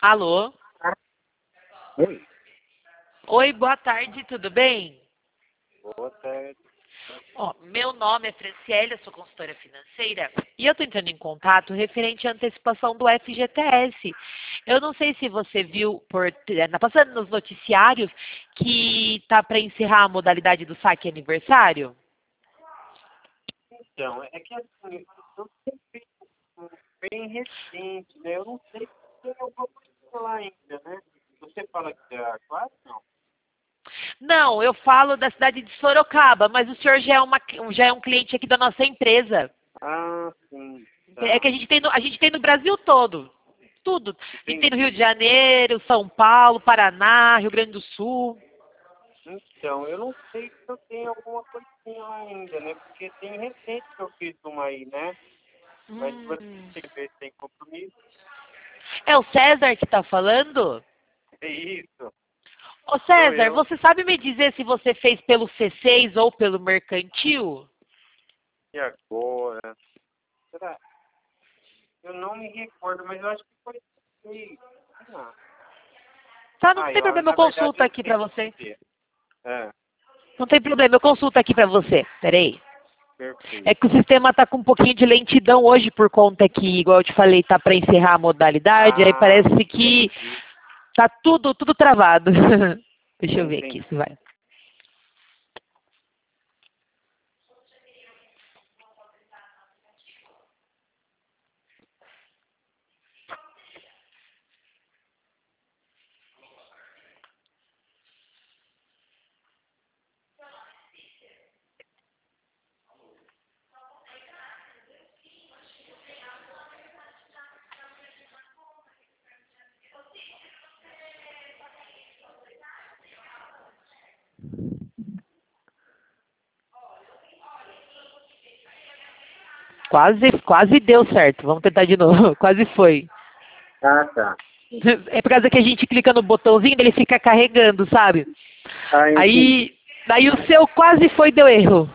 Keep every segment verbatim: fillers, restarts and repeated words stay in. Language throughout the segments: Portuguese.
Alô? Oi, Oi, boa tarde, tudo bem? boa tarde. Ó, meu nome é Franciele, eu sou consultora financeira e eu estou entrando em contato referente à antecipação do F G T S. Eu não sei se você viu, por, na, passando nos noticiários, que está para encerrar a modalidade do saque aniversário. Então, é que assim, eu sempre bem recente, né? Eu não sei se tem alguma coisa lá ainda, né? Você fala que é quase não? Não, eu falo da cidade de Sorocaba, mas o senhor já é, uma, já é um cliente aqui da nossa empresa. Ah, sim. É Tá. que a gente tem no, a gente tem no Brasil todo. Tudo. A gente tem no Rio de Entendi. Janeiro, São Paulo, Paraná, Rio Grande do Sul. Então, eu não sei se eu tenho alguma coisinha lá ainda, né? Porque tem recente que eu fiz uma aí, né? Mas se você Hum. ver se tem compromisso, É o César que está falando? é isso. Ô Sou César, eu. você sabe me dizer se você fez pelo C seis ou pelo mercantil? E agora? Será? Eu não me recordo, mas eu acho que foi seis. Ah, Tá, não ah tem eu, problema, eu na verdade consulto eu aqui sei pra você. dizer. É, Não tem problema, eu consulto aqui pra você. Peraí. perfeito. É que o sistema tá com um pouquinho de lentidão hoje por conta que, igual eu te falei, tá para encerrar a modalidade, aí Ah, parece que entendi. tá tudo, tudo travado. Deixa eu ver aqui Entendi. se vai. Quase, quase deu certo. Vamos tentar de novo. Quase foi. Ah, tá. É por causa que a gente clica no botãozinho, ele fica carregando, sabe? Ah, entendi. Aí, daí o seu quase foi, deu erro.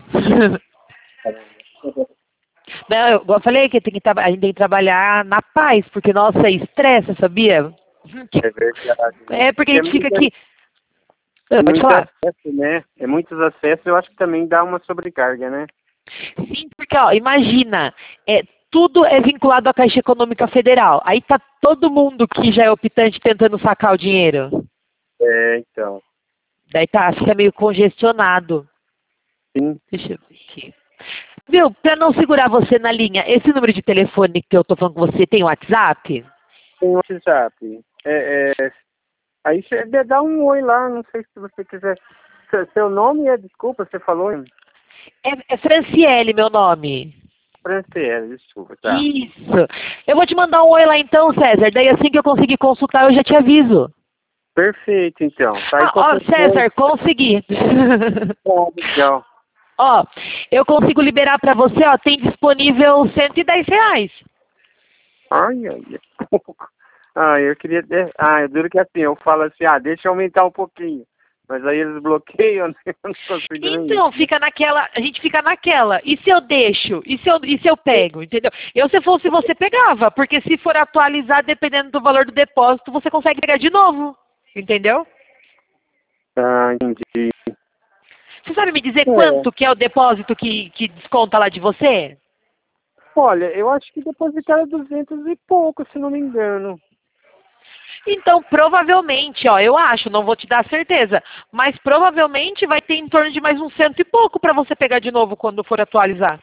Não, eu, eu falei que tem que tra- a gente tem que trabalhar na paz, porque, nossa, estressa, sabia? Que- É verdade, né? É porque a É gente fica muito, aqui. Ah, pode muito falar. acesso, né? É muitos acessos, eu acho que também dá uma sobrecarga, né? Sim, porque, ó, imagina, é, tudo é vinculado à Caixa Econômica Federal. Aí tá todo mundo que já é optante tentando sacar o dinheiro. É, então. Daí tá, fica meio congestionado. Sim, Deixa eu ver aqui. Viu, pra não segurar você na linha, esse número de telefone que eu tô falando com você tem WhatsApp? tem o WhatsApp. É, é, aí você dê- dá um oi lá, não sei se você quiser. Seu, seu nome é, desculpa, você falou em É, é Franciele, meu nome. Franciele, desculpa, tá. Isso. Eu vou te mandar um oi lá então, César. Daí assim que eu conseguir consultar, eu já te aviso. Perfeito, então. Tá aí Ah, ó, qualquer coisa. César, consegui. Tá, legal. Ó, eu consigo liberar pra você, ó, tem disponível cento e dez reais. Ai, ai, é pouco. Ah, eu queria. de- Ah, eu duro que assim, eu falo assim, ah, deixa eu aumentar um pouquinho. Mas aí eles bloqueiam, né? Eu não consigo nem isso, Então, né? fica naquela, a gente fica naquela. E se eu deixo? E se eu, e se eu pego? Entendeu? Eu, se fosse você, pegava. Porque se for atualizar, dependendo do valor do depósito, você consegue pegar de novo. Entendeu? Ah, entendi. Você sabe me dizer É. quanto que é o depósito que, que desconta lá de você? Olha, eu acho que depositaram duzentos e pouco, se não me engano. Então, provavelmente, ó, eu acho, não vou te dar certeza, mas provavelmente vai ter em torno de mais um cento e pouco para você pegar de novo quando for atualizar.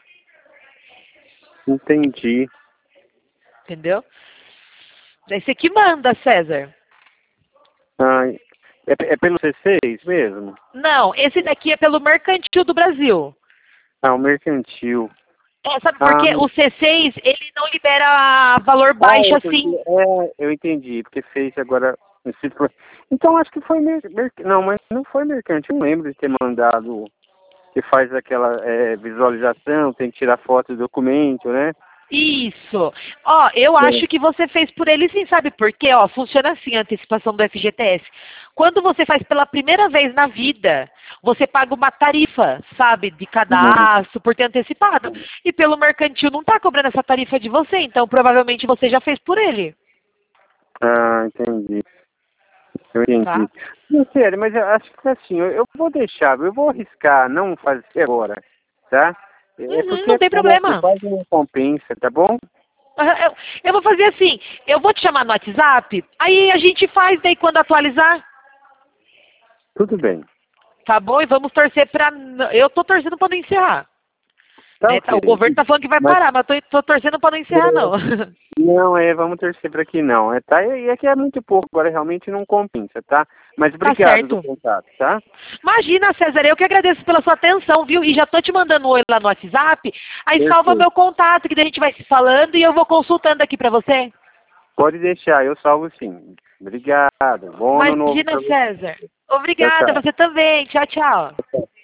Entendi. Entendeu? Daí você que manda, César. Ah, é, é pelo C seis mesmo? Não, esse daqui é pelo Mercantil do Brasil. Ah, o mercantil. É, sabe por Ah, quê? O C seis, ele não libera valor ah baixo é, porque, assim. é, eu entendi, porque fez agora. esse foi- Então acho que foi mer, mer- não, mas não foi mercantil. Eu não lembro de ter mandado que faz aquela é, visualização, tem que tirar foto do documento, né? Isso. Ó, eu É. acho que você fez por ele sim, sabe por quê? Ó, funciona assim a antecipação do F G T S. Quando você faz pela primeira vez na vida, você paga uma tarifa, sabe, de Uhum. cadastro por ter antecipado. E pelo mercantil não está cobrando essa tarifa de você, então provavelmente você já fez por ele. Ah, entendi. Eu entendi. Tá? Não, sério, mas eu acho que assim, eu, eu vou deixar, eu vou arriscar não fazer agora, tá? É Uhum, porque não tem como problema. quase não compensa, tá bom? Ah, Eu, eu vou fazer assim, eu vou te chamar no WhatsApp, aí a gente faz daí quando atualizar, Tudo bem. tá bom? E vamos torcer pra... Eu tô torcendo pra não encerrar. Tá Né? Tá, ok. o governo tá falando que vai Mas parar, mas eu tô, tô torcendo pra não encerrar, não. não, é, vamos torcer para que não. É, tá? E é que é muito pouco, agora realmente não compensa, tá? Mas Tá obrigado do certo. contato, tá? Imagina, César, eu que agradeço pela sua atenção, viu? E já tô te mandando um oi lá no WhatsApp, aí salva Perfeito. meu contato, que daí a gente vai se falando e eu vou consultando aqui pra você. Pode deixar, eu salvo sim. Obrigado. Bom ano novo Imagina, para você. César. Tchau, Obrigada, tchau. você também. Tchau, tchau.